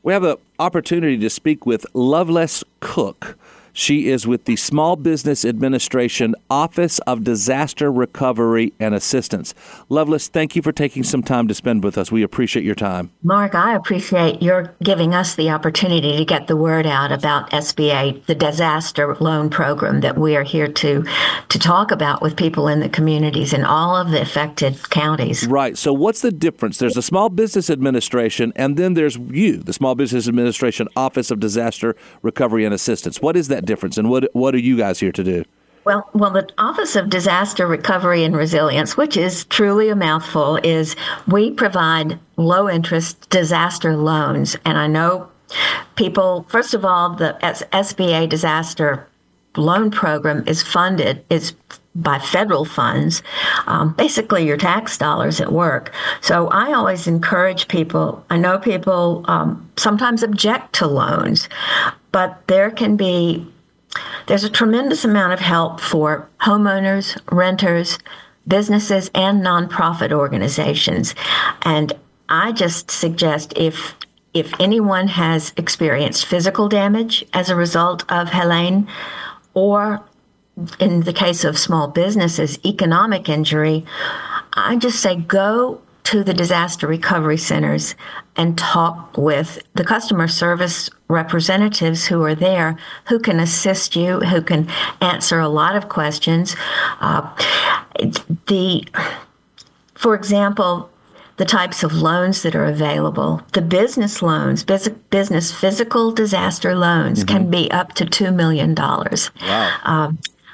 We have an opportunity to speak with Loveless Cook. She is with the Small Business Administration Office of Disaster Recovery and Assistance. Loveless, thank you for taking some time to spend with us. We appreciate your time. Mark, I appreciate your giving us the opportunity to get the word out about SBA, the disaster loan program that we are here to talk about with people in the communities in all of the affected counties. Right. So what's the difference? There's the Small Business Administration, and then there's you, the Small Business Administration Office of Disaster Recovery and Assistance. What is that difference, and what are you guys here to do? Well, the Office of Disaster Recovery and Resilience, which is truly a mouthful, is we provide low-interest disaster loans. And I know people, first of all, the SBA disaster loan program is by federal funds, basically your tax dollars at work. So I always encourage people, I know people sometimes object to loans, but there's a tremendous amount of help for homeowners, renters, businesses, and nonprofit organizations. And I just suggest if anyone has experienced physical damage as a result of Helene, or in the case of small businesses, economic injury, I just say go to the disaster recovery centers and talk with the customer service representatives who are there, who can assist you, who can answer a lot of questions. For example, the types of loans that are available, the business loans, business physical disaster loans can be up to $2 million. Wow.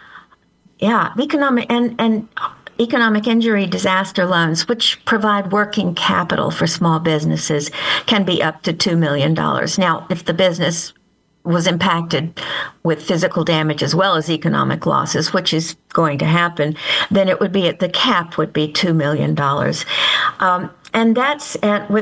Economic injury disaster loans, which provide working capital for small businesses, can be up to $2 million. Now, if the business was impacted with physical damage as well as economic losses, which is going to happen, then the cap would be $2 million. And that's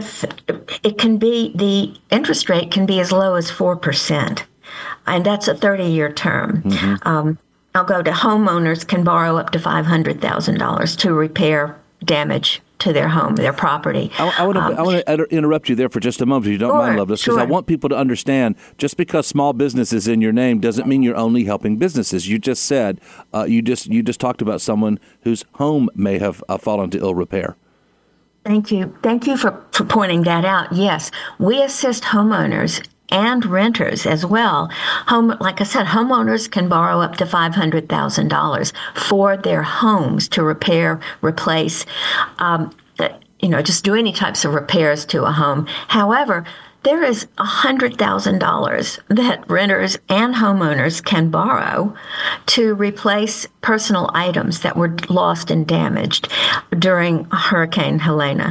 the interest rate can be as low as 4%. And that's a 30-year term. I'll go to homeowners can borrow up to $500,000 to repair damage to their home, their property. I want to interrupt you there for just a moment, if you don't mind, Loveless, because I want people to understand, just because small business is in your name doesn't mean you're only helping businesses. You just said, you just talked about someone whose home may have fallen to ill repair. Thank you. Thank you for pointing that out. Yes, we assist homeowners and renters as well. Like I said, homeowners can borrow up to $500,000 for their homes to repair, replace, just do any types of repairs to a home. However, there is $100,000 that renters and homeowners can borrow to replace personal items that were lost and damaged during Hurricane Helene.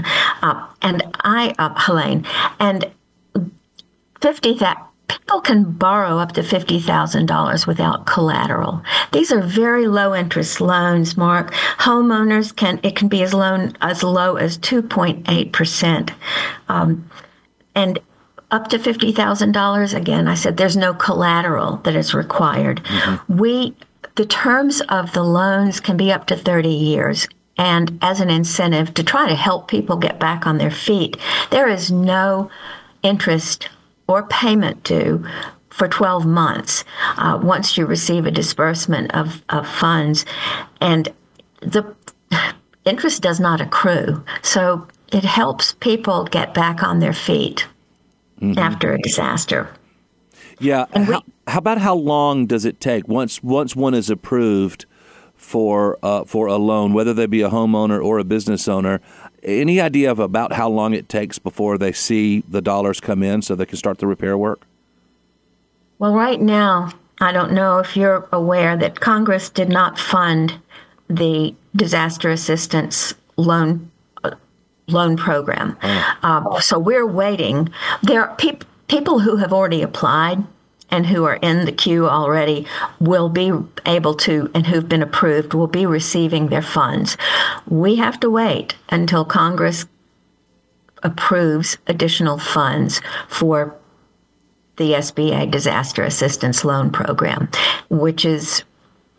People can borrow up to $50,000 without collateral. These are very low interest loans, Mark. Homeowners it can be as low as 2.8%. And up to $50,000, again, I said there's no collateral that is required. The terms of the loans can be up to 30 years. And as an incentive to try to help people get back on their feet, there is no interest or payment due for 12 months once you receive a disbursement of funds. And the interest does not accrue. So it helps people get back on their feet after a disaster. Yeah. How about how long does it take once one is approved for a loan, whether they be a homeowner or a business owner? Any idea of about how long it takes before they see the dollars come in so they can start the repair work? Well, right now, I don't know if you're aware that Congress did not fund the disaster assistance loan program. So we're waiting. There are people who have already applied and who are in the queue already will be able to, and who've been approved, will be receiving their funds. We have to wait until Congress approves additional funds for the SBA Disaster Assistance Loan Program, which is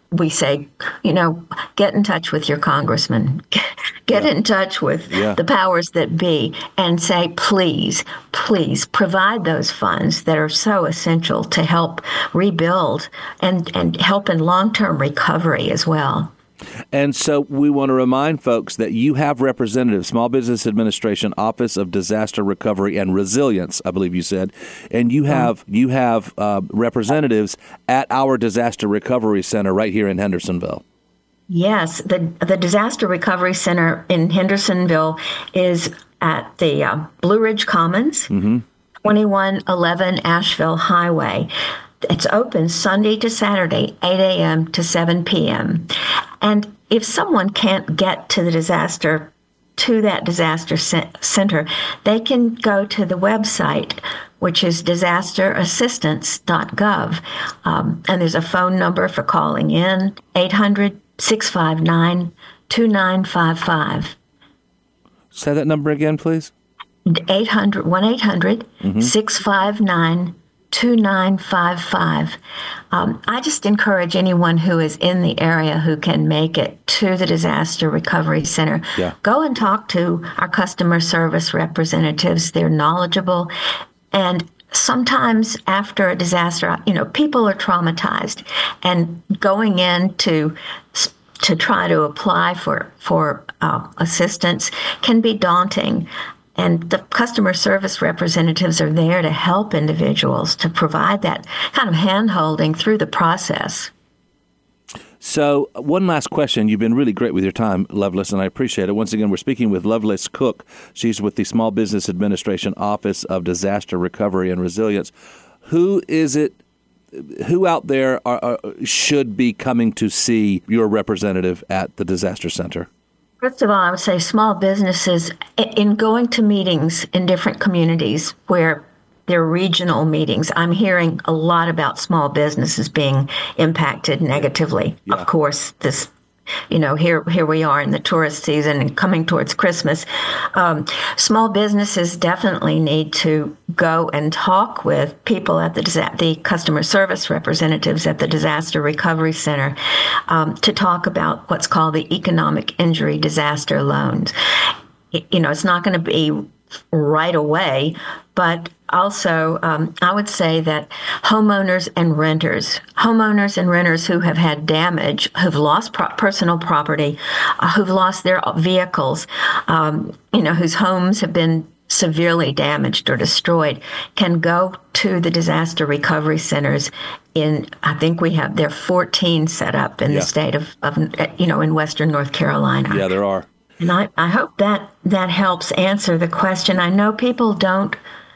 we say, get in touch with your congressman, get in touch with the powers that be, and say, please provide those funds that are so essential to help rebuild and help in long-term recovery as well. And so we want to remind folks that you have representatives, Small Business Administration, Office of Disaster Recovery and Resilience, I believe you said, and you have representatives at our Disaster Recovery Center right here in Hendersonville. Yes, the Disaster Recovery Center in Hendersonville is at the Blue Ridge Commons, 2111 Asheville Highway. It's open Sunday to Saturday, 8 a.m. to 7 p.m. And if someone can't get to that disaster center, they can go to the website, which is disasterassistance.gov. And there's a phone number for calling in, 800-659-2955. Say that number again, please. 1-800-659-2955. I just encourage anyone who is in the area who can make it to the Disaster Recovery Center. Go and talk to our customer service representatives. They're knowledgeable. And sometimes after a disaster, people are traumatized. And going in to try to apply for assistance can be daunting. And the customer service representatives are there to help individuals, to provide that kind of hand-holding through the process. So one last question. You've been really great with your time, Lovelace, and I appreciate it. Once again, we're speaking with Lovelace Cook. She's with the Small Business Administration Office of Disaster Recovery and Resilience. Who out there should be coming to see your representative at the Disaster Center? First of all, I would say small businesses, in going to meetings in different communities where there are regional meetings, I'm hearing a lot about small businesses being impacted negatively. Of course, this, here we are in the tourist season and coming towards Christmas. Small businesses definitely need to go and talk with people at the customer service representatives at the Disaster Recovery Center to talk about what's called the economic injury disaster loans. It's not going to be right away, but also I would say that homeowners and renters who have had damage, who've lost personal property, who've lost their vehicles, whose homes have been severely damaged or destroyed, can go to the disaster recovery centers I think there are 14 set up in the state of in Western North Carolina. Yeah, there are. And I hope that helps answer the question. I know people don't.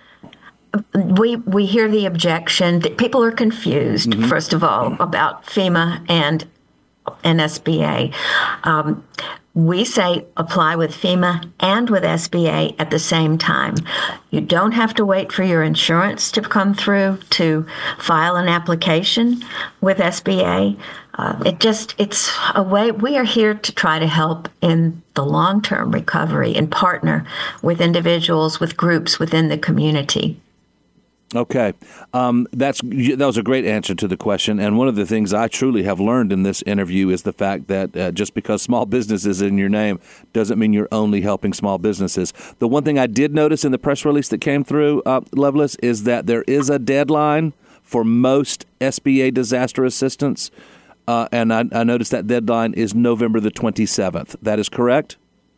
We hear the objection that people are confused, first of all, about FEMA and SBA. We say apply with FEMA and with SBA at the same time. You don't have to wait for your insurance to come through to file an application with SBA. It's a way. We are here to try to help in the long-term recovery and partner with individuals, with groups within the community. Okay. That was a great answer to the question. And one of the things I truly have learned in this interview is the fact that just because small business is in your name doesn't mean you're only helping small businesses. The one thing I did notice in the press release that came through, Lovelace, is that there is a deadline for most SBA disaster assistance. And I noticed that deadline is November the 27th. That is correct?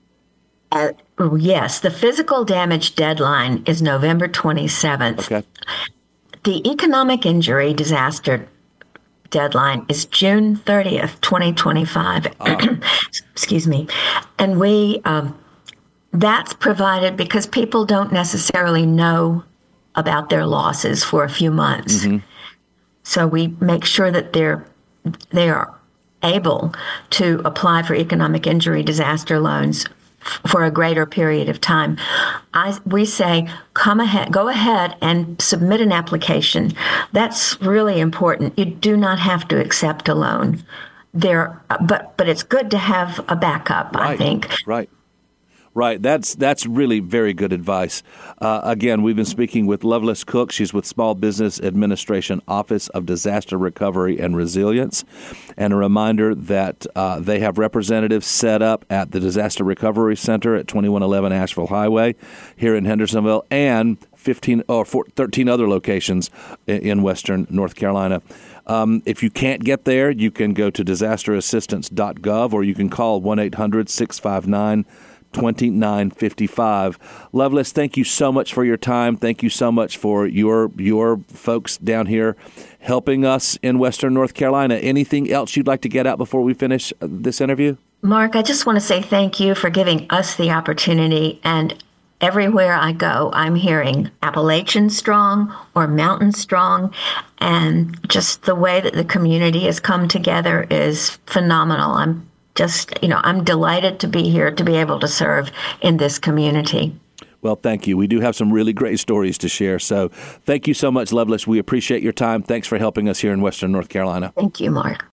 Yes, the physical damage deadline is November 27th. Okay. The economic injury disaster deadline is June 30th, 2025. Excuse me. And that's provided because people don't necessarily know about their losses for a few months. So we make sure that they are able to apply for economic injury disaster loans for a greater period of time. We say, go ahead and submit an application. That's really important. You do not have to accept a loan. But it's good to have a backup, I think. Right. Right. That's really very good advice. Again, we've been speaking with Loveless Cook. She's with Small Business Administration Office of Disaster Recovery and Resilience. And a reminder that they have representatives set up at the Disaster Recovery Center at 2111 Asheville Highway here in Hendersonville and 13 other locations in western North Carolina. If you can't get there, you can go to disasterassistance.gov or you can call 1-800-659-2955. Loveless, thank you so much for your time. Thank you so much for your folks down here helping us in western North Carolina. Anything else you'd like to get out before we finish this interview? Mark, I just want to say thank you for giving us the opportunity. And everywhere I go, I'm hearing Appalachian strong or mountain strong. And just the way that the community has come together is phenomenal. I'm delighted to be here to be able to serve in this community. Well, thank you. We do have some really great stories to share. So thank you so much, Loveless. We appreciate your time. Thanks for helping us here in western North Carolina. Thank you, Mark.